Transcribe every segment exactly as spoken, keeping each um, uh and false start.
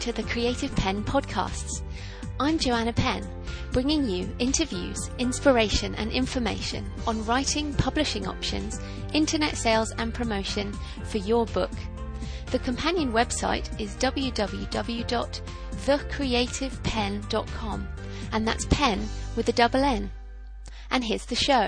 to the Creative Penn podcasts. I'm Joanna Penn, bringing you interviews, inspiration and information on writing, publishing options, internet sales and promotion for your book. The companion website is w w w dot the creative penn dot com, and that's pen with a double N. And here's the show.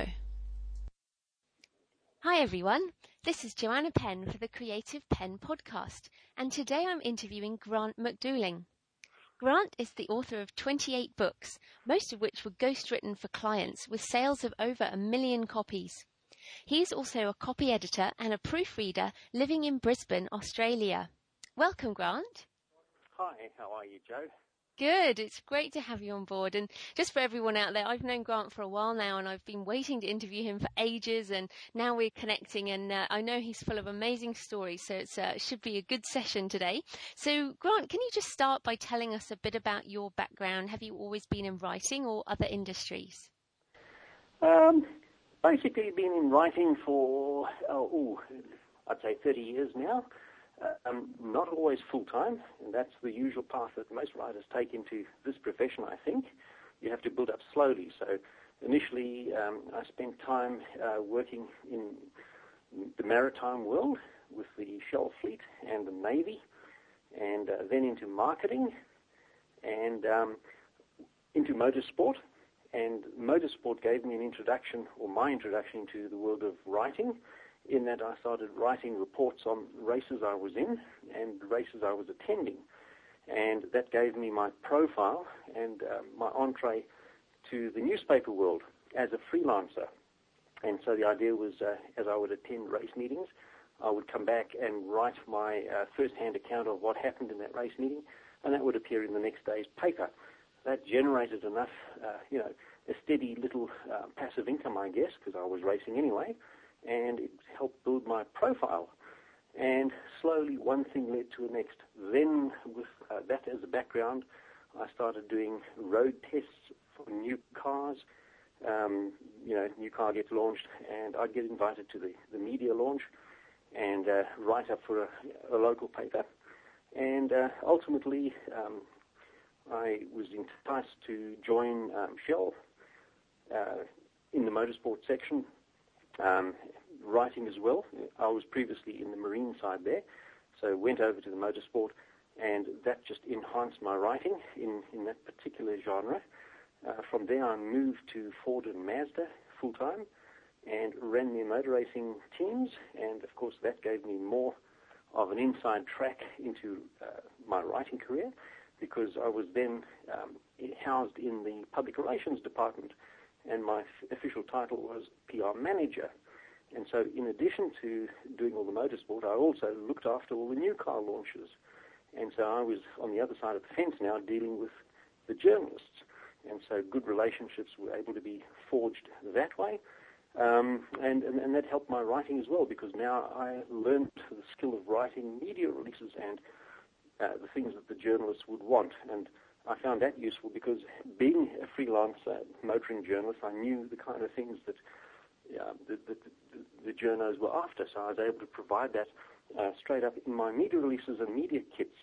Hi everyone, this is Joanna Penn for the Creative Penn podcast, and today I'm interviewing Grant McDooling. Grant is the author of twenty-eight books, most of which were ghostwritten for clients with sales of over a million copies. He's also a copy editor and a proofreader living in Brisbane, Australia. Welcome, Grant. Hi, how are you, Joe? Good. It's great to have you on board. And just for everyone out there, I've known Grant for a while now, and I've been waiting to interview him for ages, and now we're connecting, and uh, I know he's full of amazing stories, so it's, uh, it should be a good session today. So, Grant, can you just start by telling us a bit about your background? Have you always been in writing or other industries? Um, basically been in writing for, oh, ooh, I'd say thirty years now. Uh, um, not always full-time, and that's the usual path that most writers take into this profession, I think. You have to build up slowly. So initially, um, I spent time uh, working in the maritime world with the Shell fleet and the Navy, and uh, then into marketing and um, into motorsport. And motorsport gave me an introduction, or my introduction, to the world of writing, in that I started writing reports on races I was in and races I was attending. And that gave me my profile and uh, my entree to the newspaper world as a freelancer. And so the idea was, uh, as I would attend race meetings, I would come back and write my uh, first-hand account of what happened in that race meeting, and that would appear in the next day's paper. That generated enough, uh, you know, a steady little uh, passive income, I guess, because I was racing anyway, and it helped build my profile. And slowly one thing led to the next. Then with uh, that as a background, I started doing road tests for new cars. Um, you know, new car gets launched, and I'd get invited to the, the media launch and uh, write up for a, a local paper. And uh, ultimately, um, I was enticed to join um, Shell uh, in the motorsport section, Um, writing as well. I was previously in the marine side there, so went over to the motorsport, and that just enhanced my writing in, in that particular genre. Uh, from there I moved to Ford and Mazda full-time and ran their motor racing teams, and of course that gave me more of an inside track into uh, my writing career, because I was then um, housed in the public relations department, and my f- official title was P R manager. And so in addition to doing all the motorsport, I also looked after all the new car launches. And so I was on the other side of the fence now dealing with the journalists. And so good relationships were able to be forged that way. Um, and, and, and that helped my writing as well, because now I learned the skill of writing media releases and uh, the things that the journalists would want. And I found that useful because being a freelance uh, motoring journalist, I knew the kind of things that uh, the, the, the, the journos were after, so I was able to provide that uh, straight up in my media releases and media kits.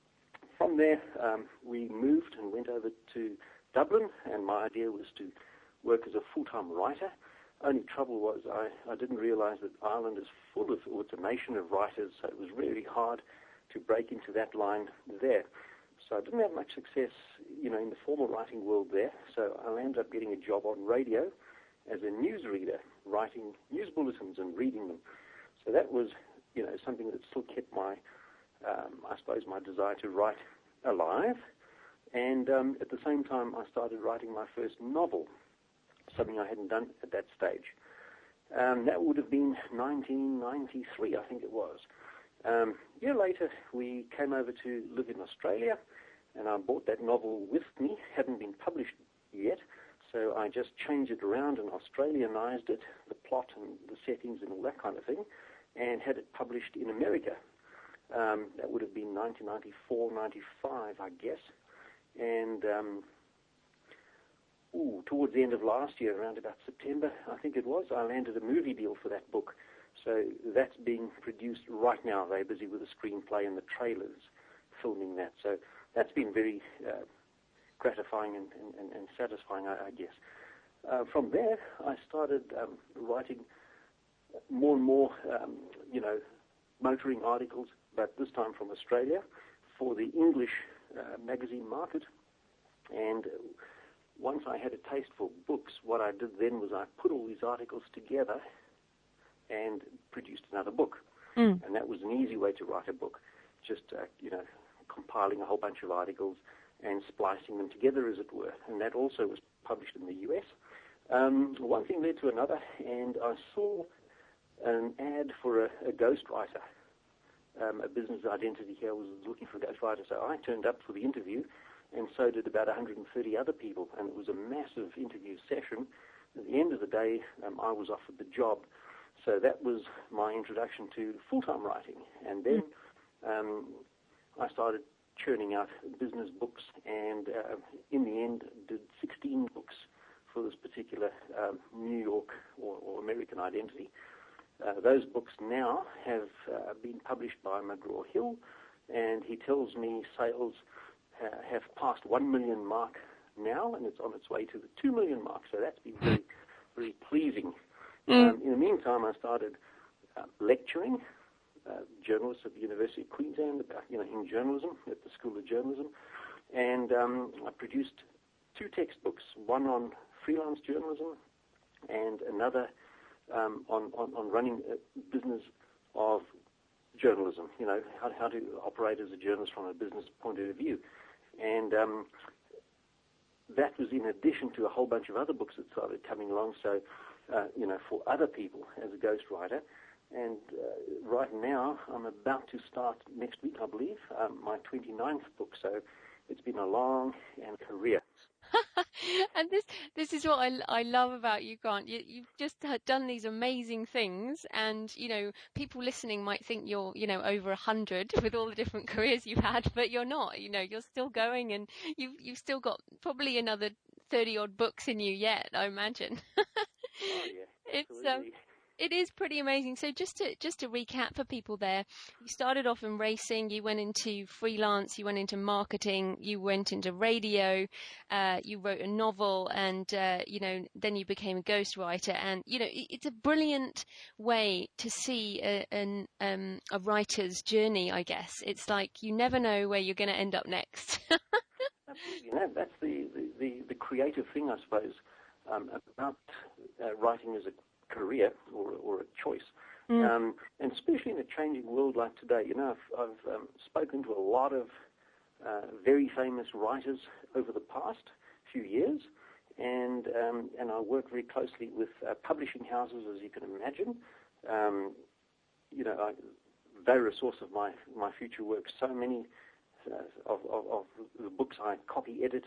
From there, um, we moved and went over to Dublin, and my idea was to work as a full-time writer. Only trouble was I, I didn't realize that Ireland is full of, or it's a nation of writers, so it was really hard to break into that line there. So I didn't have much success, you know, in the formal writing world there. So I ended up getting a job on radio as a newsreader, writing news bulletins and reading them. So that was, you know, something that still kept my, um, I suppose, my desire to write alive. And um, at the same time, I started writing my first novel, something I hadn't done at that stage. Um, that would have been nineteen ninety-three, I think it was. Um, a year later, we came over to live in Australia, and I brought that novel with me. Hadn't been published yet, so I just changed it around and Australianized it, the plot and the settings and all that kind of thing, and had it published in America. Um, that would have been nineteen ninety-four, ninety-five, I guess. And um, ooh, towards the end of last year, around about September, I think it was, I landed a movie deal for that book. So that's being produced right now. They're busy with the screenplay and the trailers, filming that. So that's been very uh, gratifying and, and, and satisfying, I, I guess. Uh, from there, I started um, writing more and more, um, you know, motoring articles, but this time from Australia for the English uh, magazine market. And once I had a taste for books, what I did then was I put all these articles together and produced another book. Mm. And that was an easy way to write a book, just, uh, you know, compiling a whole bunch of articles and splicing them together, as it were. And that also was published in the U S. Um, one thing led to another, and I saw an ad for a, a ghostwriter. Um, a business identity here was looking for a ghostwriter, so I turned up for the interview, and so did about one hundred thirty other people, and it was a massive interview session. At the end of the day, um, I was offered the job. So that was my introduction to full-time writing. And then um, I started churning out business books, and uh, in the end did sixteen books for this particular um, New York or, or American identity. Uh, those books now have uh, been published by McGraw-Hill, and he tells me sales uh, have passed one million mark now, and it's on its way to the two million mark. So that's been very, very pleasing. Mm. Um, in the meantime, I started uh, lecturing uh, journalists at the University of Queensland about, you know, in journalism, at the School of Journalism, and um, I produced two textbooks, one on freelance journalism and another um, on, on, on running a business of journalism, you know, how, how to operate as a journalist from a business point of view. And um, that was in addition to a whole bunch of other books that started coming along, so, uh, you know, for other people as a ghostwriter. And uh, right now, I'm about to start next week, I believe, um, my twenty-ninth book, so it's been a long and career. And this this is what I, I love about you, Grant. You, you've just done these amazing things, and, you know, people listening might think you're, you know, over a hundred with all the different careers you've had, but you're not. You know, you're still going, and you've you've still got probably another thirty odd books in you yet, I imagine. Oh yeah, it's um, it is pretty amazing. So just to just to recap for people there, you started off in racing, you went into freelance, you went into marketing, you went into radio, uh, you wrote a novel, and uh, you know, then you became a ghostwriter. And you know, it's a brilliant way to see a, an, um, a writer's journey. I guess it's like you never know where you're going to end up next. Absolutely, no, that's the, the, the, the creative thing, I suppose, um, about uh, writing as a career or, or a choice. Mm. Um, and especially in a changing world like today, you know, I've, I've um, spoken to a lot of uh, very famous writers over the past few years, and um, and I work very closely with uh, publishing houses, as you can imagine. Um, you know, I, they're a source of my, my future work. So many uh, of, of, of the books I copy edit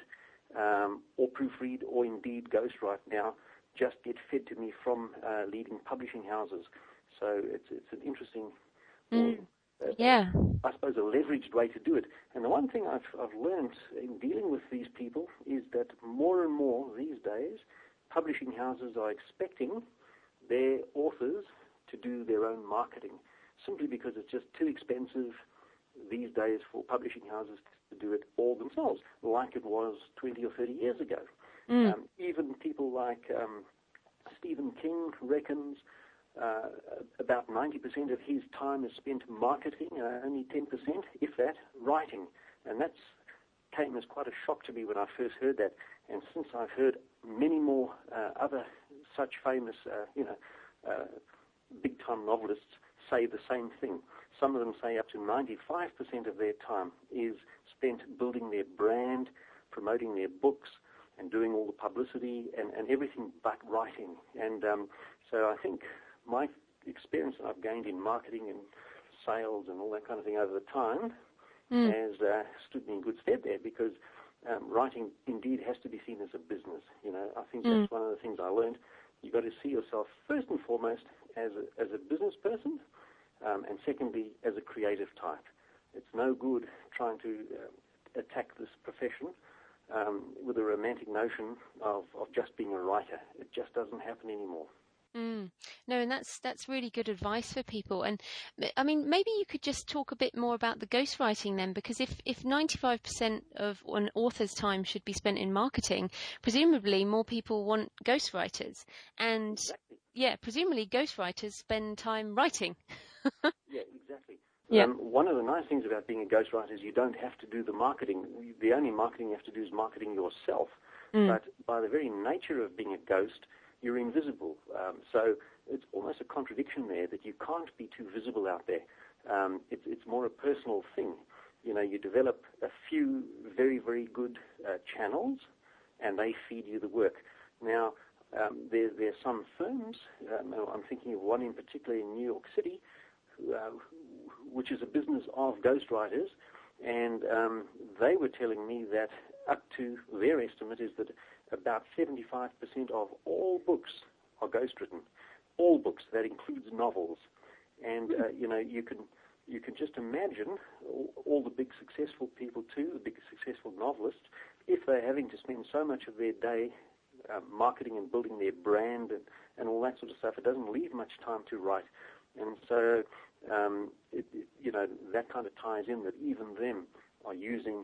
um, or proofread or indeed ghostwrite now just get fed to me from uh, leading publishing houses. So it's it's an interesting, mm. uh, yeah, I suppose, a leveraged way to do it. And the one thing I've I've learned in dealing with these people is that more and more these days, publishing houses are expecting their authors to do their own marketing, simply because it's just too expensive these days for publishing houses to do it all themselves, like it was twenty or thirty years ago. Mm. Um, even people like um, Stephen King reckons uh, about ninety percent of his time is spent marketing, uh, only ten percent, if that, writing. And that came as quite a shock to me when I first heard that. And since I've heard many more uh, other such famous, uh, you know, uh, big-time novelists say the same thing. Some of them say up to ninety-five percent of their time is spent building their brand, promoting their books, and doing all the publicity and, and everything but writing. And um, so I think my experience that I've gained in marketing and sales and all that kind of thing over the time mm. has uh, stood me in good stead there, because um, writing indeed has to be seen as a business. You know, I think mm. that's one of the things I learned. You've got to see yourself first and foremost as a, as a business person, um, and secondly as a creative type. It's no good trying to uh, attack this profession Um, with a romantic notion of, of just being a writer. It just doesn't happen anymore. Mm. No, and that's that's really good advice for people. And I mean, maybe you could just talk a bit more about the ghostwriting then, because if, if ninety-five percent of an author's time should be spent in marketing, presumably more people want ghostwriters. And Exactly. yeah, presumably ghostwriters spend time writing. Yeah, exactly. Yeah. Um, one of the nice things about being a ghostwriter is you don't have to do the marketing. The only marketing you have to do is marketing yourself. Mm. But by the very nature of being a ghost, you're invisible. Um, so it's almost a contradiction there that you can't be too visible out there. Um, it's, it's more a personal thing. You know, you develop a few very, very good uh, channels, and they feed you the work. Now, um, there, there are some firms, um, I'm thinking of one in particular in New York City, uh, which is a business of ghostwriters, and um, they were telling me that up to their estimate is that about seventy-five percent of all books are ghostwritten. All books, that includes novels. And, uh, you know, you can you can just imagine all, all the big successful people too, the big successful novelists, if they're having to spend so much of their day uh, marketing and building their brand and, and all that sort of stuff, it doesn't leave much time to write. And so, um, it, it, you know, that kind of ties in that even them are using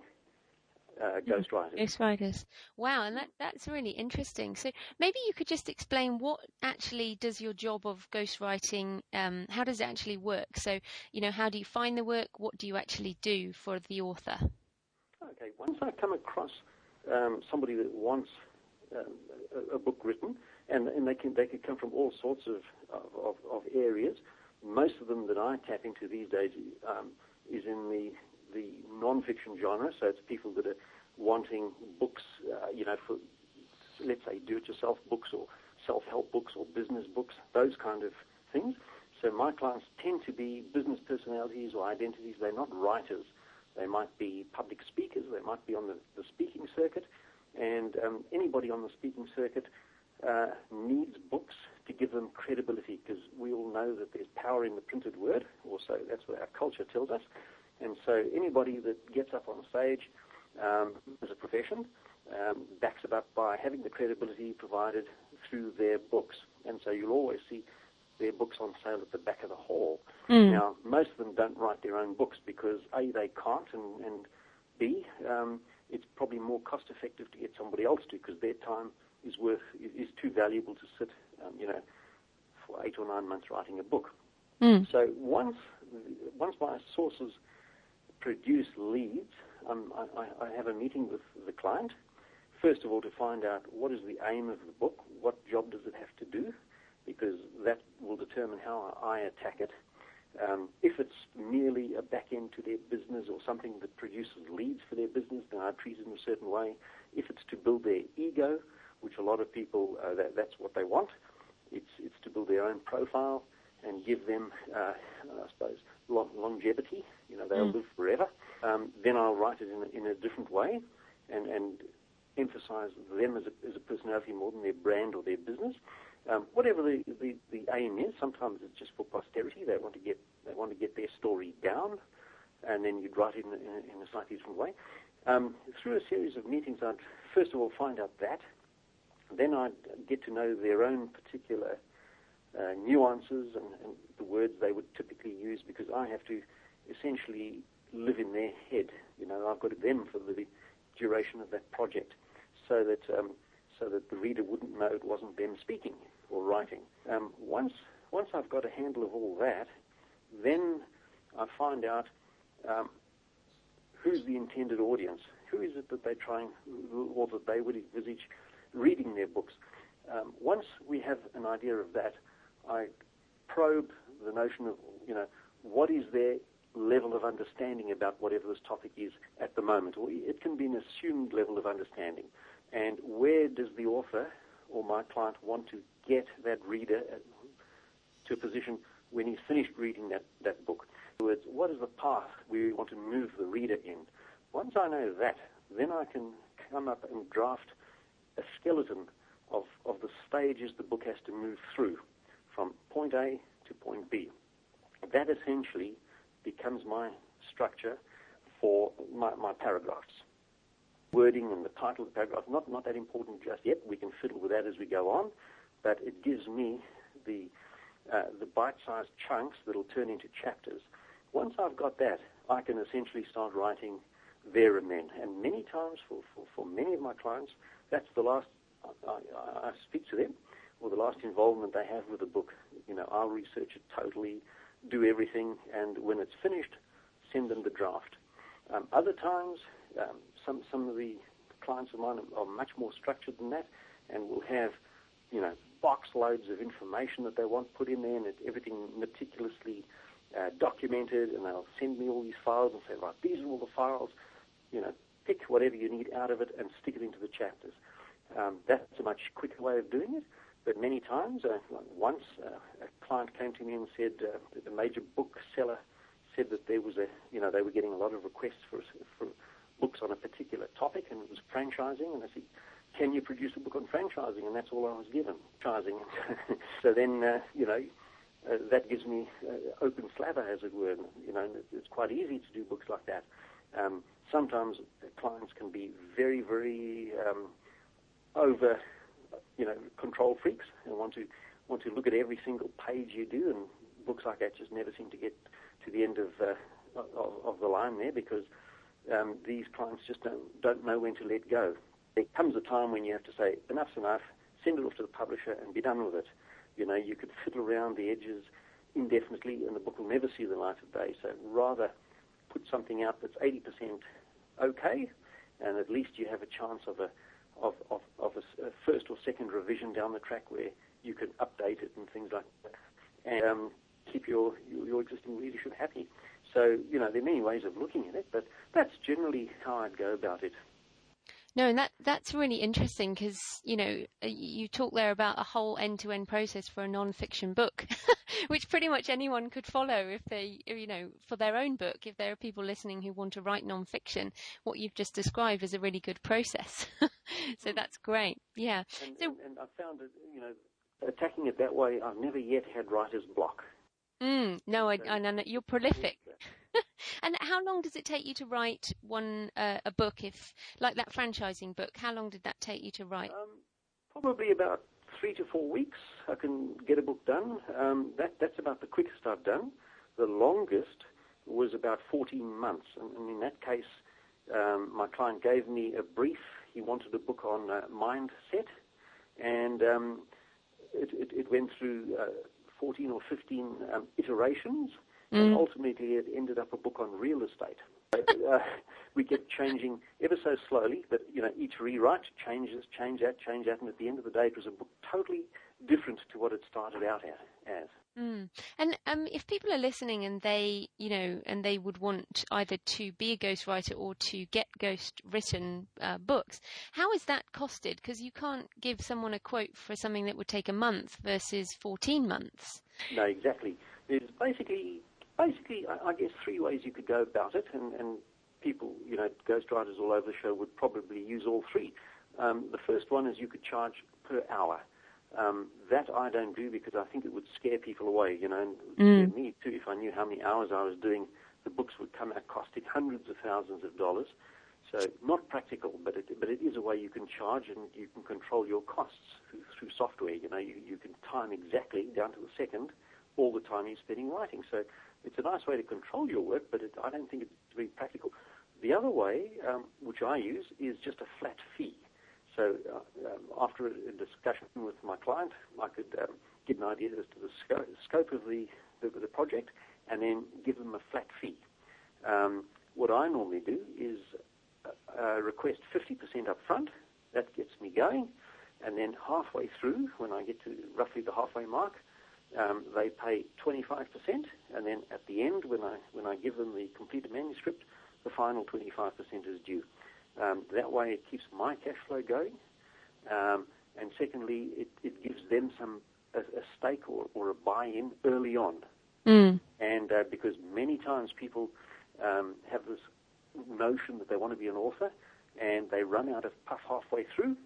uh, ghostwriters. Ghostwriters. Wow, and that, that's really interesting. So maybe you could just explain what actually does your job of ghostwriting, um, how does it actually work? So, you know, how do you find the work? What do you actually do for the author? Okay, once I come across um, somebody that wants um, a, a book written, and, and they can they can come from all sorts of, of, of areas. Most of them that I tap into these days um, is in the the non-fiction genre, so it's people that are wanting books, uh, you know, for, let's say, do-it-yourself books or self-help books or business books, those kind of things. So my clients tend to be business personalities or identities. They're not writers. They might be public speakers. They might be on the, the speaking circuit. And um, anybody on the speaking circuit uh, needs books to give them credibility, because we all know that there's power in the printed word, or so that's what our culture tells us. And so anybody that gets up on stage um, as a profession um, backs it up by having the credibility provided through their books. And so you'll always see their books on sale at the back of the hall. Mm. Now, most of them don't write their own books because, A, they can't, and, and B, um, it's probably more cost-effective to get somebody else to, because their time is worth is too valuable to sit, um, you know, for eight or nine months writing a book. Mm. So once once my sources produce leads, um, I, I have a meeting with the client, first of all, to find out what is the aim of the book, what job does it have to do, because that will determine how I attack it. Um, if it's merely a back end to their business or something that produces leads for their business, then I treat it in a certain way. If it's to build their ego, which a lot of people, uh, that, that's what they want, it's it's to build their own profile and give them, uh, I suppose, long, longevity. You know, they'll mm. live forever. Um, then I'll write it in a, in a different way and, and emphasize them as a, as a personality more than their brand or their business. Um, whatever the, the, the aim is, sometimes it's just for posterity. They want to get they want to get their story down, and then you'd write it in, in, in a slightly different way. Um, through a series of meetings, I'd first of all find out that. Then I'd get to know their own particular uh, nuances and, and the words they would typically use, because I have to essentially live in their head. You know, I've got them for the duration of that project, so that um, so that the reader wouldn't know it wasn't them speaking or writing. Um, once once I've got a handle of all that, then I find out um, who's the intended audience. Who is it that they're trying, or that they would envisage reading their books? Um, once we have an idea of that, I probe the notion of, you know, what is their level of understanding about whatever this topic is at the moment. Or it can be an assumed level of understanding. And where does the author or my client want to get that reader to a position when he's finished reading that, that book? In other words, what is the path we want to move the reader in? Once I know that, then I can come up and draft a skeleton of, of the stages the book has to move through from point A to point B. That essentially becomes my structure for my, my paragraphs. Wording and the title of the paragraph, not, not that important just yet. We can fiddle with that as we go on, but it gives me the uh, the bite-sized chunks that'll turn into chapters. Once I've got that, I can essentially start writing there and then. And many times, for, for, for many of my clients, that's the last I, I, I speak to them, or the last involvement they have with the book. You know, I'll research it totally, do everything, and when it's finished, send them the draft. Um, other times, um, some some of the clients of mine are, are much more structured than that, and will have, you know, box loads of information that they want put in there, and it, everything meticulously uh, documented, and they'll send me all these files and say, right, these are all the files, you know, pick whatever you need out of it and stick it into the chapters. Um, that's a much quicker way of doing it, but many times, uh, once uh, a client came to me and said uh, that a major bookseller said that there was a, you know, they were getting a lot of requests for, for books on a particular topic, and it was franchising, and I said, can you produce a book on franchising? And that's all I was given, franchising. So then, uh, you know, uh, that gives me uh, open slather, as it were. You know, it's quite easy to do books like that. Um, sometimes clients can be very, very um, over, you know, control freaks and want to want to look at every single page you do, and books like that just never seem to get to the end of uh, of, of the line there, because um, these clients just don't don't know when to let go. There comes a time when you have to say, enough's enough, send it off to the publisher and be done with it. You know, you could fiddle around the edges indefinitely and the book will never see the light of day. So rather put something out that's eighty percent okay, and at least you have a chance of a of, of, of a, a first or second revision down the track where you can update it and things like that, and um, keep your, your, your existing readership happy. So, you know, there are many ways of looking at it, but that's generally how I'd go about it. No, and that that's really interesting because, you know, you talk there about a whole end-to-end process for a non-fiction book, which pretty much anyone could follow if they, you know, for their own book. If there are people listening who want to write non-fiction, what you've just described is a really good process. So that's great. Yeah. And, so, and, and I found that, you know, attacking it that way, I've never yet had writer's block. Mm, no, I, I know you're prolific. And how long does it take you to write one uh, a book? If like that franchising book, how long did that take you to write? Um, probably about three to four weeks. I can get a book done. Um, that that's about the quickest I've done. The longest was about fourteen months, and, and in that case, um, my client gave me a brief. He wanted a book on uh, mindset, and um, it, it, it went through uh, fourteen or fifteen um, iterations. Mm. And ultimately, it ended up a book on real estate. uh, we kept changing ever so slowly, but you know, each rewrite changes, change that, change that, and at the end of the day, it was a book totally different to what it started out as. Mm. And um, if people are listening and they, you know, and they would want either to be a ghostwriter or to get ghost-written uh, books, how is that costed? Because you can't give someone a quote for something that would take a month versus fourteen months. No, exactly. There's basically. Basically, I guess three ways you could go about it, and, and people, you know, ghostwriters all over the show would probably use all three. Um, the first one is you could charge per hour. Um, that I don't do because I think it would scare people away, you know, and mm. scare me too. If I knew how many hours I was doing, the books would come out costing hundreds of thousands of dollars. So not practical, but it, but it is a way you can charge, and you can control your costs through, through software. You know, you, you can time exactly down to the second all the time you're spending writing. So it's a nice way to control your work, but it, I don't think it's very practical. The other way, um, which I use, is just a flat fee. So uh, um, after a discussion with my client, I could um, get an idea as to the scope, scope of the, the, the project, and then give them a flat fee. Um, what I normally do is uh, request fifty percent up front. That gets me going. And then halfway through, when I get to roughly the halfway mark, Um, they pay twenty-five percent, and then at the end, when I when I give them the completed manuscript, the final twenty-five percent is due. Um, that way, it keeps my cash flow going, um, and secondly, it, it gives them some a, a stake or, or a buy-in early on. Mm. And uh, because many times people um, have this notion that they want to be an author, and they run out of puff halfway through,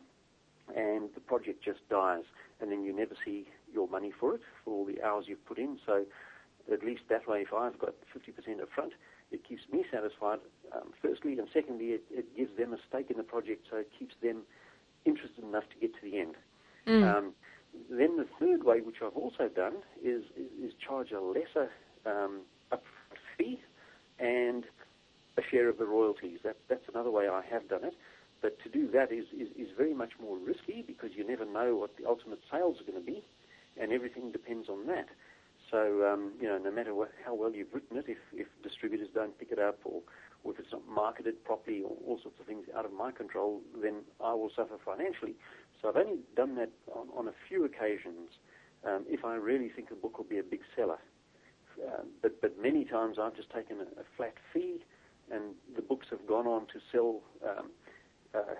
and the project just dies, and then you never see your money for it, for all the hours you've put in. So at least that way, if I've got fifty percent up front, it keeps me satisfied, um, firstly, and secondly, it, it gives them a stake in the project, so it keeps them interested enough to get to the end. Mm. Um, then the third way, which I've also done, is, is, is charge a lesser um, upfront fee and a share of the royalties. That, that's another way I have done it. But to do that is, is, is very much more risky because you never know what the ultimate sales are going to be, and everything depends on that. So, um, you know, no matter what, how well you've written it, if, if distributors don't pick it up or, or if it's not marketed properly or all sorts of things out of my control, then I will suffer financially. So I've only done that on, on a few occasions um, if I really think a book will be a big seller. Uh, but, but many times I've just taken a, a flat fee and the books have gone on to sell um, uh,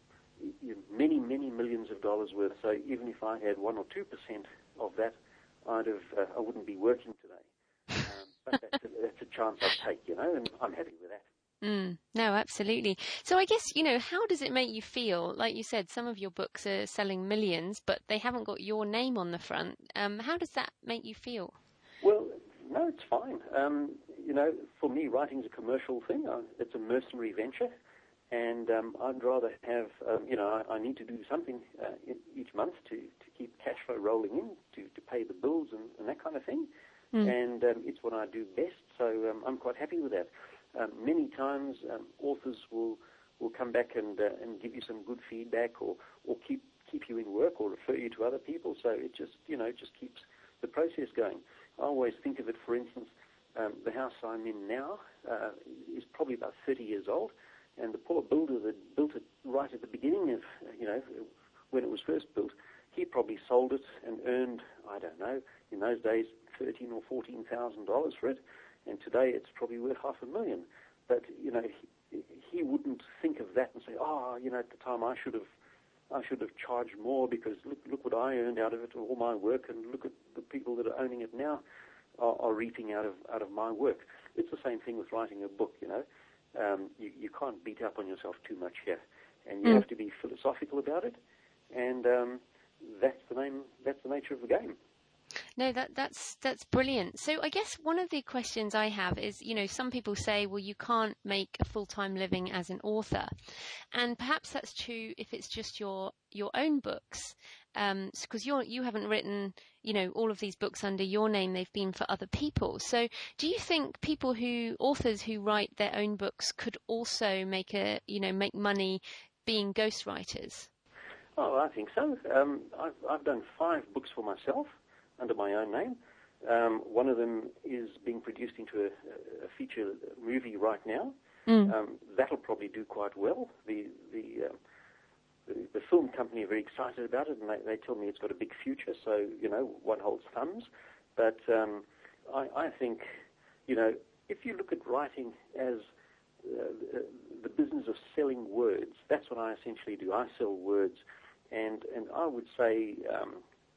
many, many millions of dollars worth. So even if I had one or two percent of that, I'd have, uh, I wouldn't be working today. Um, but that's a, that's a chance I take, you know, and I'm happy with that. Mm, no, absolutely. So I guess, you know, how does it make you feel? Like you said, some of your books are selling millions, but they haven't got your name on the front. Um, how does that make you feel? Well, no, it's fine. Um, you know, for me, writing's a commercial thing. Uh, it's a mercenary venture. And um, I'd rather have, um, you know, I, I need to do something uh, in, each month to, to keep cash flow rolling in, to, to pay the bills and, and that kind of thing. Mm. And um, it's what I do best, so um, I'm quite happy with that. Um, many times um, authors will will come back and uh, and give you some good feedback or, or keep keep you in work or refer you to other people, so it just, you know, just keeps the process going. I always think of it, for instance, um, the house I'm in now uh, is probably about thirty years old. And the poor builder that built it right at the beginning of, you know, when it was first built, he probably sold it and earned, I don't know, in those days, thirteen or fourteen thousand dollars for it, and today it's probably worth half a million. But you know, he, he wouldn't think of that and say, oh, you know, at the time I should have, I should have charged more because look, look what I earned out of it, all my work, and look at the people that are owning it now are, are reaping out of out of my work. It's the same thing with writing a book, you know. Um, you, you can't beat up on yourself too much here, and you mm. have to be philosophical about it, and um, that's the name. That's the nature of the game. No, that that's that's brilliant. So I guess one of the questions I have is, you know, some people say, well, you can't make a full-time living as an author, and perhaps that's true if it's just your your own books, um, because you're you haven't written, you know, all of these books under your name. They've been for other people. So do you think people who authors who write their own books could also make a you know make money being ghostwriters? Oh, I think so. Um, I've I've done five books for myself under my own name. Um, one of them is being produced into a, a feature movie right now. Mm. Um, that'll probably do quite well. The the, uh, the the film company are very excited about it, and they, they tell me it's got a big future. So you know, one holds thumbs. But um, I, I think, you know, if you look at writing as uh, the, the business of selling words, that's what I essentially do. I sell words, and and I would say. Um,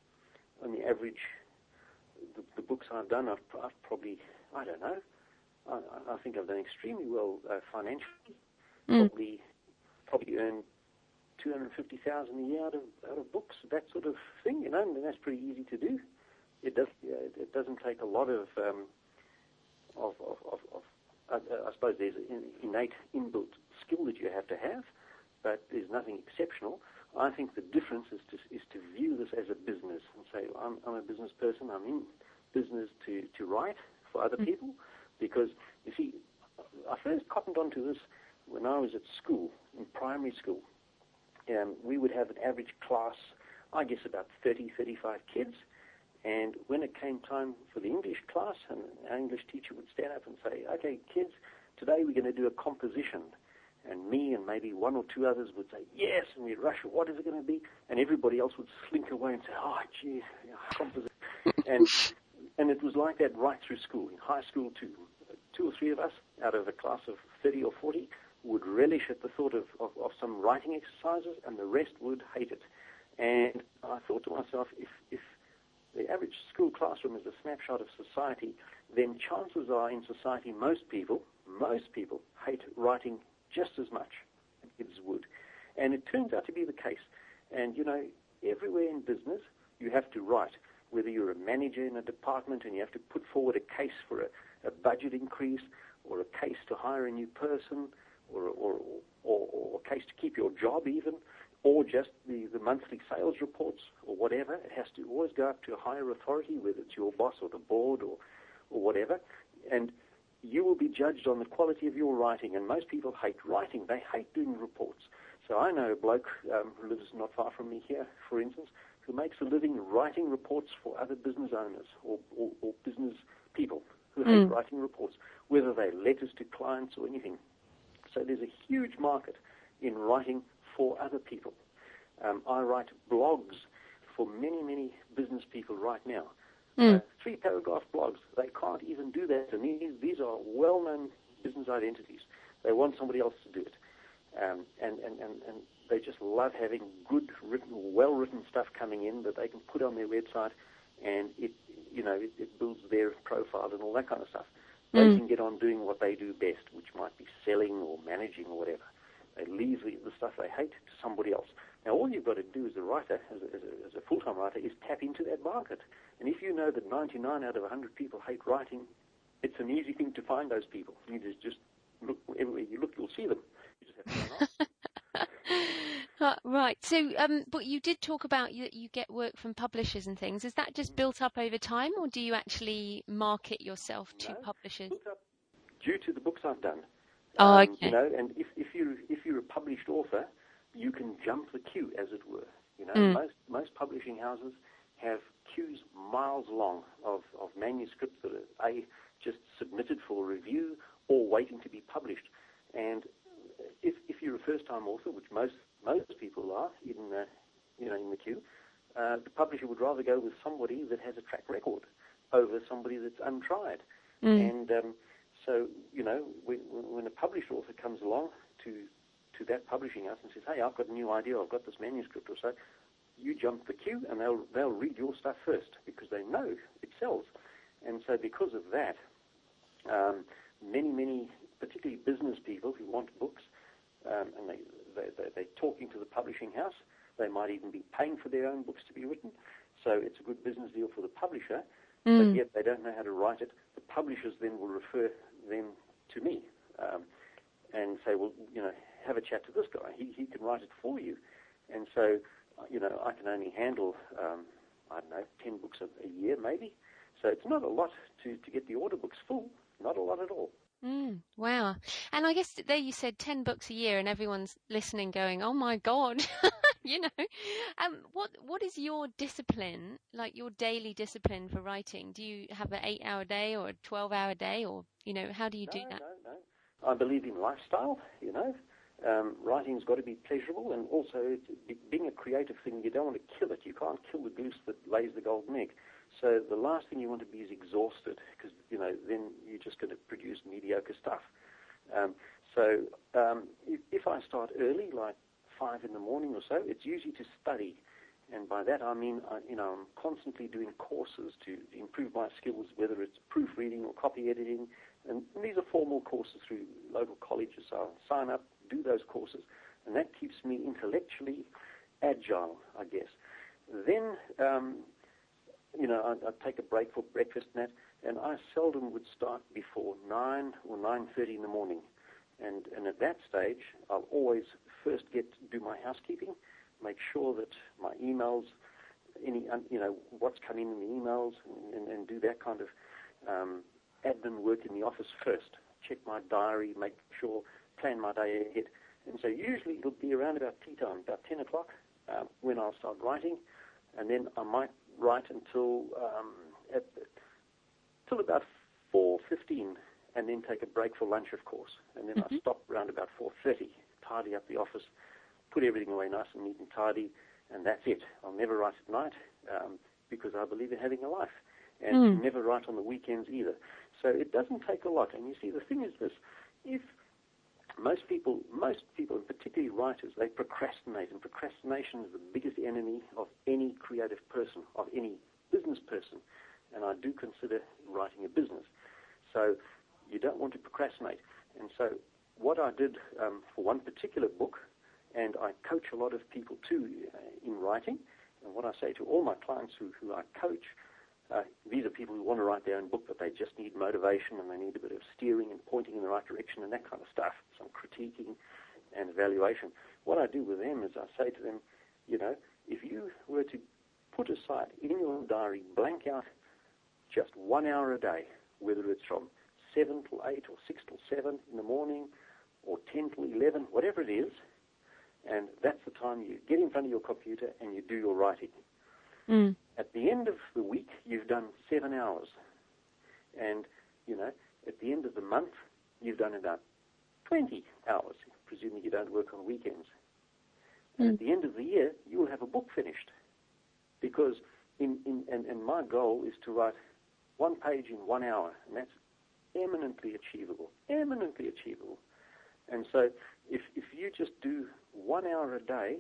On the average, the, the books I've done, I've, I've probably, I don't know, I, I think I've done extremely well uh, financially. Mm. Probably, probably earned two hundred fifty thousand a year out of out of books, that sort of thing. You know, and that's pretty easy to do. It does. Uh, it doesn't take a lot of, um, of, of, of, of uh, I suppose there's an innate inbuilt skill that you have to have, but there's nothing exceptional. I think the difference is to is to view this as a business and say, I'm, I'm a business person, I'm in business to, to write for other people, because, you see, I first cottoned onto this when I was at school, in primary school. Um, we would have an average class, I guess about thirty, thirty-five kids, and when it came time for the English class, and our English teacher would stand up and say, okay, kids, today we're going to do a composition. And me and maybe one or two others would say, yes, and we'd rush, what is it going to be? And everybody else would slink away and say, oh, gee, composition. and, and it was like that right through school. In high school, too. Two or three of us out of a class of thirty or forty would relish at the thought of, of, of some writing exercises, and the rest would hate it. And I thought to myself, if, if the average school classroom is a snapshot of society, then chances are in society most people, most people hate writing just as much as kids would. And it turns out to be the case. And, you know, everywhere in business, you have to write. Whether you're a manager in a department and you have to put forward a case for a, a budget increase, or a case to hire a new person, or, or, or, or a case to keep your job even, or just the, the monthly sales reports or whatever. It has to always go up to a higher authority, whether it's your boss or the board or, or whatever. And you will be judged on the quality of your writing. And most people hate writing. They hate doing reports. So I know a bloke um, who lives not far from me here, for instance, who makes a living writing reports for other business owners or, or, or business people who hate Mm. writing reports, whether they're letters to clients or anything. So there's a huge market in writing for other people. Um, I write blogs for many, many business people right now. Mm. Uh, three paragraph blogs. They can't even do that. And these, these are well-known business identities. They want somebody else to do it. Um, and, and, and, and they just love having good, written, well-written stuff coming in that they can put on their website, and it, you know, it, it builds their profile and all that kind of stuff. They Mm. can get on doing what they do best, which might be selling or managing or whatever. They leave the, the stuff they hate to somebody else. Now, all you've got to do as a writer, as a, as a, as a full-time writer, is tap into that market. And if you know that ninety-nine out of one hundred people hate writing, it's an easy thing to find those people. You just, just look, everywhere you look, you'll see them. You just have to run off. Uh, right. So, um, but you did talk about you, you get work from publishers and things. Is that just built up over time, or do you actually market yourself to No, publishers? built up due to the books I've done. Oh, Um, okay. You know, and if, if you if you're a published author, you can jump the queue, as it were. You know, Mm. most most publishing houses have queues miles long of, of manuscripts that are a just submitted for review or waiting to be published. And if if you're a first-time author, which most most people are in the, you know in the queue, uh, the publisher would rather go with somebody that has a track record over somebody that's untried. Mm. And um, so, you know, when, when a published author comes along to to that publishing house and says, "Hey, I've got a new idea, I've got this manuscript or so," you jump the queue and they'll they'll read your stuff first because they know it sells. And so, because of that, um, many many, particularly business people who want books, um, and they, they they they're talking to the publishing house. They might even be paying for their own books to be written. So it's a good business deal for the publisher. Mm. But yet they don't know how to write it. The publishers then will refer them to me um, and say, well, you know, have a chat to this guy. He he can write it for you. And so, you know, I can only handle, um, I don't know, ten books a, a year maybe. So it's not a lot to, to get the order books full, not a lot at all. Mm, wow. And I guess there you said ten books a year, and everyone's listening going, oh my God, you know. Um, what what is your discipline, like your daily discipline for writing? Do you have an eight hour day or a twelve hour day, or, you know, how do you No, do that? no, no. I believe in lifestyle, you know. Um, writing's got to be pleasurable, and also it's, being a creative thing, you don't want to kill it. You can't kill the goose that lays the golden egg. So the last thing you want to be is exhausted, because, you know, then you're just going to produce mediocre stuff. Um, so um, if, if I start early, like five in the morning or so, it's usually to study. And by that I mean, I, you know, I'm constantly doing courses to improve my skills, whether it's proofreading or copy editing. And these are formal courses through local colleges. So I'll sign up, do those courses, and that keeps me intellectually agile, I guess. Then, um, you know, I'd, I'd take a break for breakfast and that, and I seldom would start before nine or nine thirty in the morning. And, and at that stage, I'll always first get to do my housekeeping, make sure that my emails, any, you know, what's coming in the emails, and, and do that kind of um, admin work in the office first. Check my diary, make sure, plan my day ahead. And so usually it'll be around about tea time, about ten o'clock, uh, when I'll start writing, and then I might write until um, at, till about four fifteen, and then take a break for lunch, of course. And then Mm-hmm. I stop around about four thirty, tidy up the office, put everything away nice and neat and tidy, and that's it. I'll never write at night um, because I believe in having a life, and Mm. never write on the weekends either. So it doesn't take a lot. And you see, the thing is this: if most people, most people, and particularly writers, they procrastinate, and procrastination is the biggest enemy of any creative person, of any business person, and I do consider writing a business. So you don't want to procrastinate. And so what I did um, for one particular book, and I coach a lot of people too uh, in writing, and what I say to all my clients who, who I coach, uh, these are people who want to write their own book, but they just need motivation and they need a bit of steering and pointing in the right direction and that kind of stuff, some critiquing. and evaluation. What I do with them is I say to them, you know, if you were to put aside in your diary, blank out just one hour a day, whether it's from seven till eight or six till seven in the morning or ten till eleven, whatever it is, and that's the time you get in front of your computer and you do your writing. Mm. At the end of the week, you've done seven hours. And, you know, at the end of the month, you've done about twenty hours, presuming you don't work on weekends. And Mm. at the end of the year, you will have a book finished. Because, in, in and, and my goal is to write one page in one hour, and that's eminently achievable, eminently achievable. And so if if you just do one hour a day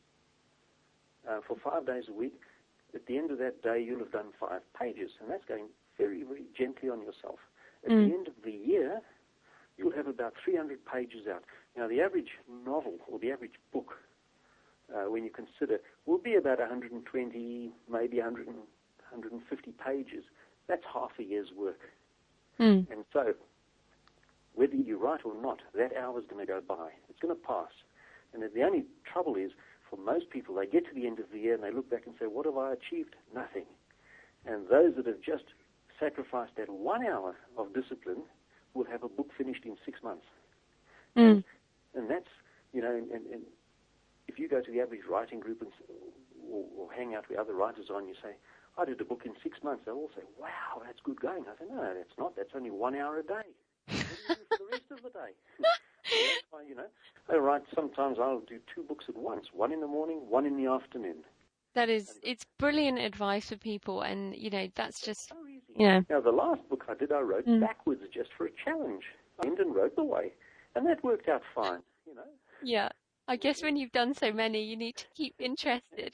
uh, for five days a week, at the end of that day, you'll have done five pages, and that's going very, very gently on yourself. At Mm. the end of the year, you'll have about three hundred pages out. Now, the average novel or the average book, uh, when you consider, will be about one hundred twenty, maybe one hundred, one hundred fifty pages. That's half a year's work. Mm. And so, whether you write or not, that hour's going to go by. It's going to pass. And the only trouble is, for most people, they get to the end of the year and they look back and say, what have I achieved? Nothing. And those that have just sacrificed that one hour of discipline will have a book finished in six months. Mm. And, and that's, you know, and, and if you go to the average writing group and, or, or hang out with other writers on, you say, I did a book in six months. They'll all say, wow, that's good going. I say, no, no, that's not. That's only one hour a day. What do you do for the rest of the day? That's why, you know, I write, sometimes I'll do two books at once, one in the morning, one in the afternoon. That is, it's brilliant advice for people, and, you know, that's just, So easy. yeah. Now, the last book I did, I wrote Mm. backwards just for a challenge. I went and wrote the way, and that worked out fine, you know. Yeah. I guess when you've done so many, you need to keep interested.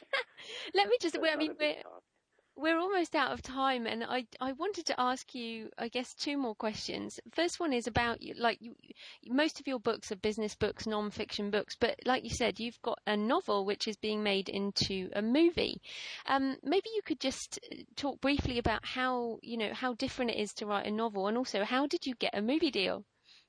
Let me just, That's I not mean, a big we're, task. we're almost out of time, and I, I wanted to ask you, I guess, two more questions. First one is about, you, like, you, most of your books are business books, non-fiction books, but like you said, you've got a novel which is being made into a movie. Um, maybe you could just talk briefly about how, you know, how different it is to write a novel, and also how did you get a movie deal?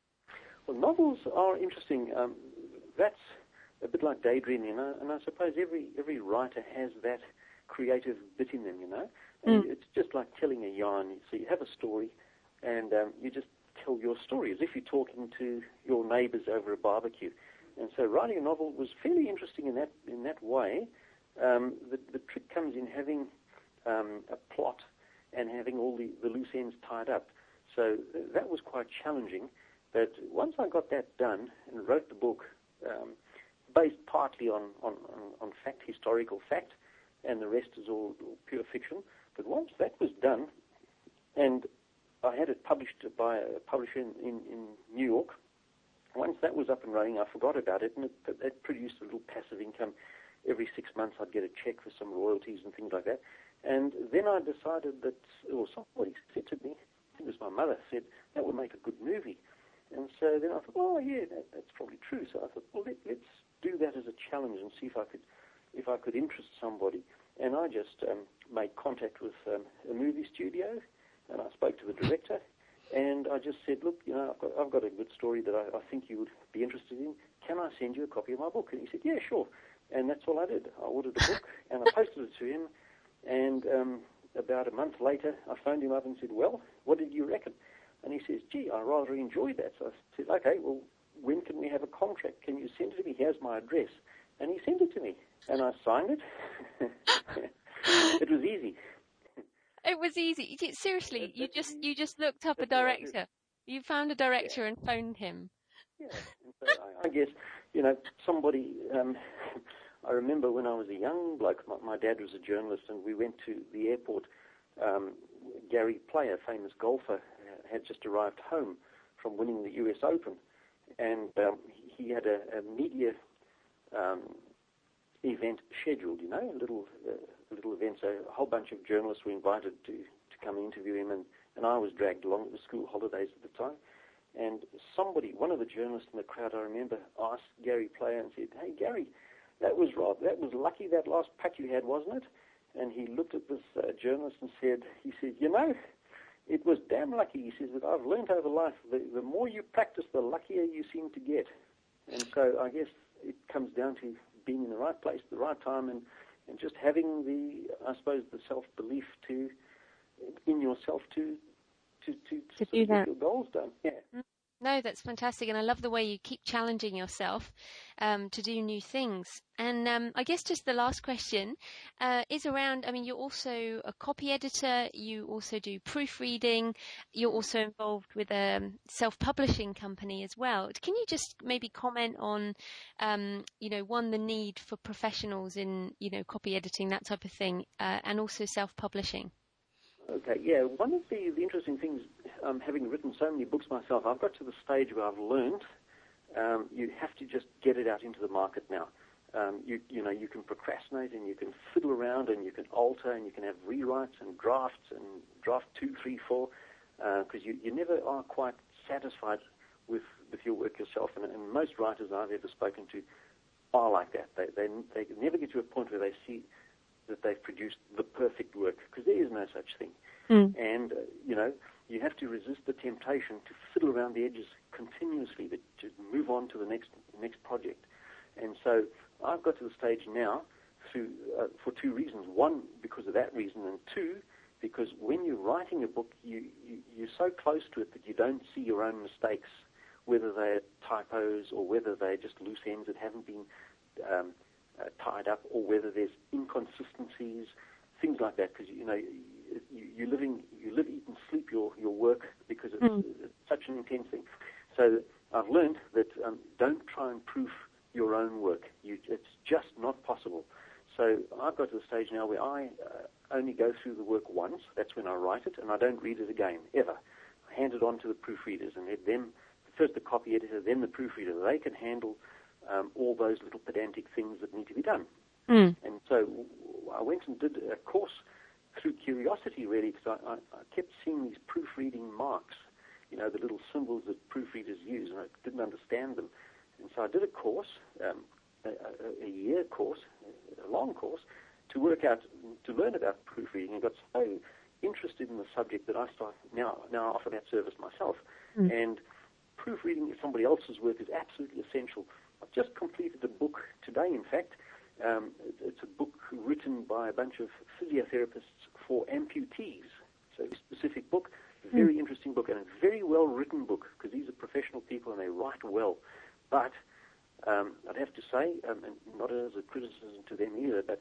Well, novels are interesting. Um, that's a bit like daydreaming, you know, and I suppose every every writer has that creative bit in them, you know. And Mm. it's just like telling a yarn. So you have a story, and um, you just tell your story as if you're talking to your neighbours over a barbecue. And so writing a novel was fairly interesting in that in that way. Um, the, the trick comes in having um, a plot and having all the, the loose ends tied up. So uh, that was quite challenging. But once I got that done and wrote the book, um, based partly on, on, on, on fact, historical fact, and the rest is all, all pure fiction. But once that was done, and I had it published by a publisher in, in, in New York, once that was up and running, I forgot about it, and it, it produced a little passive income. Every six months I'd get a check for some royalties and things like that. And then I decided that, or somebody said to me, I think it was my mother, said, that would make a good movie. And so then I thought, oh yeah, that, that's probably true. So I thought, well, let, let's do that as a challenge and see if I could, if I could interest somebody. And I just um, made contact with um, a movie studio, and I spoke to the director, and I just said, look, you know, I've got, I've got a good story that I, I think you would be interested in. Can I send you a copy of my book? And he said, yeah, sure. And that's all I did. I ordered a book, and I posted it to him, and um, about a month later, I phoned him up and said, well, what did you reckon? And he says, gee, I rather enjoyed that. So I said, okay, well, when can we have a contract? Can you send it to me? Here's my address. And he sent it to me, and I signed it. It was easy. It was easy. Seriously, It- you it's just easy. you just looked up a That's all I did. director. You found a director Yeah. and phoned him. Yeah, and so I, I guess, you know, somebody, um, I remember when I was a young bloke, my, my dad was a journalist, and we went to the airport. Um, Gary Player, famous golfer, had just arrived home from winning the U S Open, and um, he had a, a media um, event scheduled, you know, a little uh, a little event. So a whole bunch of journalists were invited to, to come and interview him, and, and I was dragged along. It was school holidays at the time. And somebody, one of the journalists in the crowd, I remember, asked Gary Player and said, hey, Gary, that was right. That was lucky, that last putt you had, wasn't it? And he looked at this uh, journalist and said, he said, you know, it was damn lucky. He says, but I've learned over life, the, the more you practice, the luckier you seem to get. And so I guess it comes down to being in the right place at the right time and, and just having the, I suppose, the self-belief to, in yourself to, to, to, to to do that. get your goals done. Yeah. No, that's fantastic, and I love the way you keep challenging yourself um, to do new things. And um, I guess just the last question uh, is around, I mean, you're also a copy editor, you also do proofreading, you're also involved with a self-publishing company as well. Can you just maybe comment on, um, you know, one, the need for professionals in, you know, copy editing, that type of thing, uh, and also self-publishing? Okay, yeah. One of the, the interesting things, um, having written so many books myself, I've got to the stage where I've learned um, you have to just get it out into the market now. Um, you, you know, you can procrastinate and you can fiddle around and you can alter and you can have rewrites and drafts and draft two, three, four, because uh, you, you never are quite satisfied with, with your work yourself. And, and most writers I've ever spoken to are like that. They, they, they never get to a point where they see that they've produced the perfect work, because there is no such thing. Mm. And, uh, you know, you have to resist the temptation to fiddle around the edges continuously, but to move on to the next next project. And so I've got to the stage now through uh, for two reasons. One, because of that reason, and two, because when you're writing a book, you, you, you're so close to it that you don't see your own mistakes, whether they're typos or whether they're just loose ends that haven't been um, Uh, tied up, or whether there's inconsistencies, things like that. Because you know you, you living, you live, eat, and sleep your, your work because it's, mm. it's such an intense thing. So I've learned that um, don't try and proof your own work. You, it's just not possible. So I've got to the stage now where I uh, only go through the work once. That's when I write it, and I don't read it again ever. I hand it on to the proofreaders, and let them, first the copy editor, then the proofreader. They can handle Um, all those little pedantic things that need to be done. Mm. And so I went and did a course through curiosity, really, because I, I, I kept seeing these proofreading marks, you know, the little symbols that proofreaders use, and I didn't understand them. And so I did a course, um, a, a, a year course, a long course, to work out, to learn about proofreading, and got so interested in the subject that I start now, now I offer that service myself. Mm. And proofreading somebody else's work is absolutely essential. I've just completed a book today, in fact. Um, it's a book written by a bunch of physiotherapists for amputees. So a specific book, a very mm. interesting book, and a very well-written book, because these are professional people and they write well. But um, I'd have to say, um, and not as a criticism to them either, but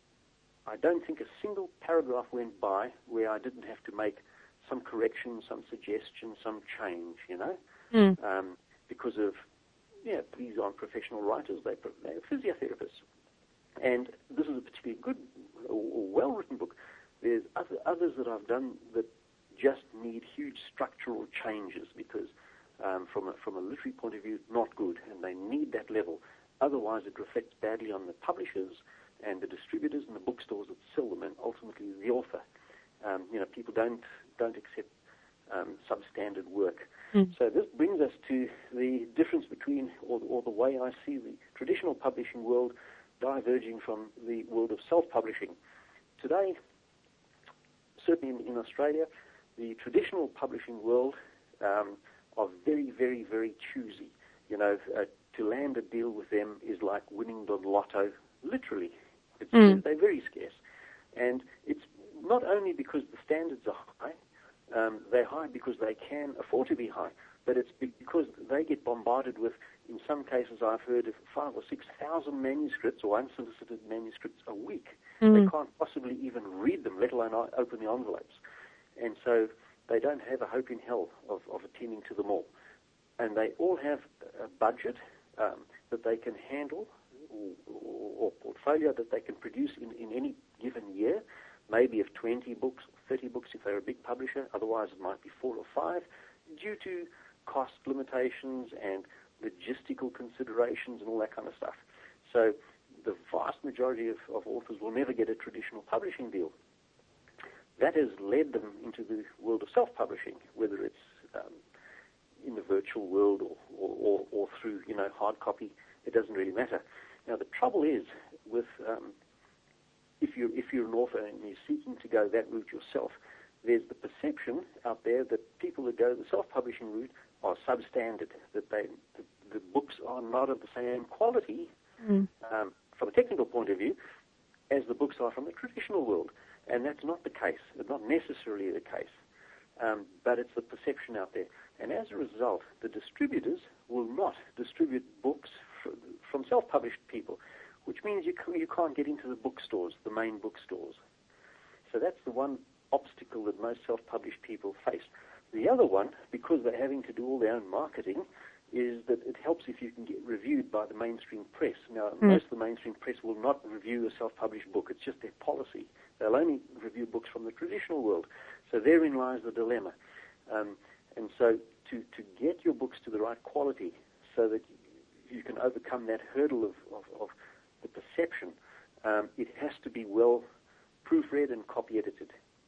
I don't think a single paragraph went by where I didn't have to make some correction, some suggestion, some change, you know, mm. um, because of Yeah, these aren't professional writers, they're, they're physiotherapists. And this is a particularly good or, or well-written book. There's other, others that I've done that just need huge structural changes because um, from, a, from a literary point of view, not good, and they need that level. Otherwise, it reflects badly on the publishers and the distributors and the bookstores that sell them, and ultimately the author. Um, you know, people don't, don't accept um, substandard work. Mm. So this brings us to the difference between, or, or the way I see the traditional publishing world diverging from the world of self-publishing. Today, certainly in, in Australia, the traditional publishing world um, are very, very, very choosy. You know, uh, to land a deal with them is like winning the lotto, literally. It's, mm. They're very scarce. And it's not only because the standards are high, Um, they're high because they can afford to be high, but it's because they get bombarded with, in some cases I've heard of five or six thousand manuscripts or unsolicited manuscripts a week. Mm. They can't possibly even read them, let alone open the envelopes. And so they don't have a hope in hell of, of attending to them all. And they all have a budget um, that they can handle, or, or, or portfolio that they can produce in, in any given year, maybe of twenty books, thirty books if they're a big publisher. Otherwise, it might be four or five, due to cost limitations and logistical considerations and all that kind of stuff. So the vast majority of, of authors will never get a traditional publishing deal. That has led them into the world of self-publishing, whether it's um, in the virtual world or, or, or, or through, you know, hard copy. It doesn't really matter. Now, the trouble is with... Um, If you're, if you're an author and you're seeking to go that route yourself, there's the perception out there that people that go the self-publishing route are substandard, that they, that the books are not of the same quality mm. um, from a technical point of view as the books are from the traditional world. And that's not the case. It's not necessarily the case. Um, but it's the perception out there. And as a result, the distributors will not distribute books fr- from self-published people, which means you, c- you can't get into the bookstores, the main bookstores. So that's the one obstacle that most self-published people face. The other one, because they're having to do all their own marketing, is that it helps if you can get reviewed by the mainstream press. Now, mm. most of the mainstream press will not review a self-published book. It's just their policy. They'll only review books from the traditional world. So therein lies the dilemma. Um, and so to, to get your books to the right quality so that you can overcome that hurdle of, of, of the perception, um, it has to be well proofread and copy-edited.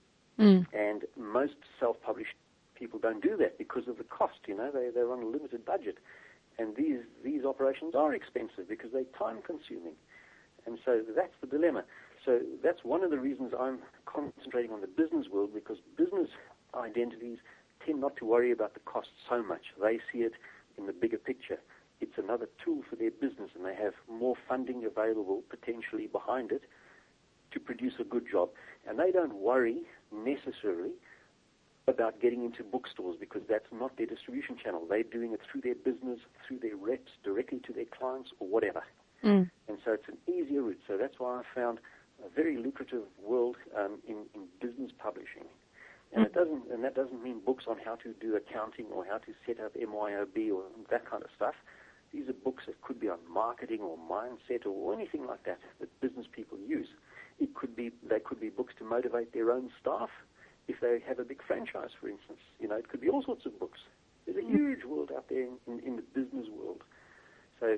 Mm. And most self-published people don't do that because of the cost. You know, they, they're on a limited budget. And these, these operations are expensive because they're time-consuming. And so that's the dilemma. So that's one of the reasons I'm concentrating on the business world, because business identities tend not to worry about the cost so much. They see it in the bigger picture. It's another tool for their business, and they have more funding available potentially behind it to produce a good job. And they don't worry necessarily about getting into bookstores because that's not their distribution channel. They're doing it through their business, through their reps, directly to their clients or whatever. Mm. And so it's an easier route. So that's why I found a very lucrative world um, in, in business publishing. And it doesn't, and that doesn't mean books on how to do accounting or how to set up M Y O B or that kind of stuff. These are books that could be on marketing or mindset or anything like that that business people use. It could be, they could be books to motivate their own staff if they have a big franchise, for instance. You know, it could be all sorts of books. There's a huge world out there in, in, in the business world. So,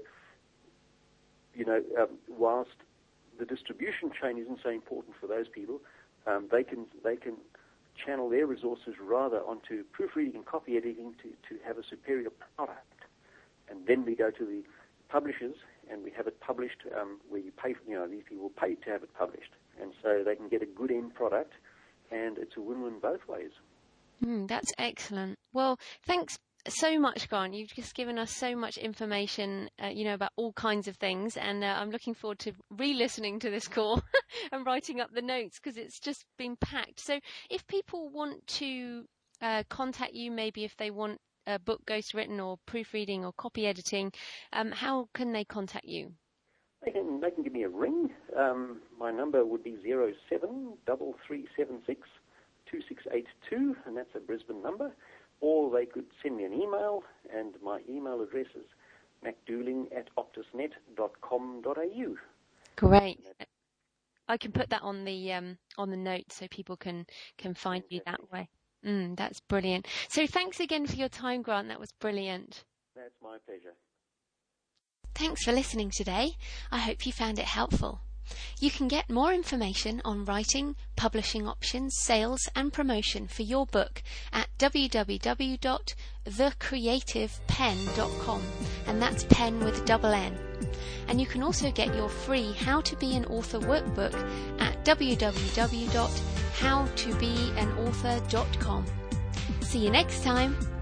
you know, um, whilst the distribution chain isn't so important for those people, um, they can they can channel their resources rather onto proofreading and copy editing to, to have a superior product. And then we go to the publishers and we have it published um, where you pay, you know, these people pay to have it published. And so they can get a good end product, and it's a win-win both ways. Mm, that's excellent. Well, thanks so much, Grant. You've just given us so much information, uh, you know, about all kinds of things, and uh, I'm looking forward to re-listening to this call and writing up the notes because it's just been packed. So if people want to uh, contact you, maybe if they want a book ghostwritten or proofreading or copy editing, um, how can they contact you? They can, they can give me a ring. Um, my number would be zero seven three three seven six two six eight two, and that's a Brisbane number. Or they could send me an email, and my email address is macdooling at optusnet dot com dot a u. Great. I can put that on the um, on the notes so people can, can find you that way. Mm, that's brilliant. So thanks again for your time, Grant. That was brilliant. That's my pleasure. Thanks for listening today. I hope you found it helpful. You can get more information on writing, publishing options, sales and promotion for your book at w w w dot the creative pen dot com, and that's pen with a double N. And you can also get your free How to Be an Author workbook at w w w dot how to be an author dot com. See you next time.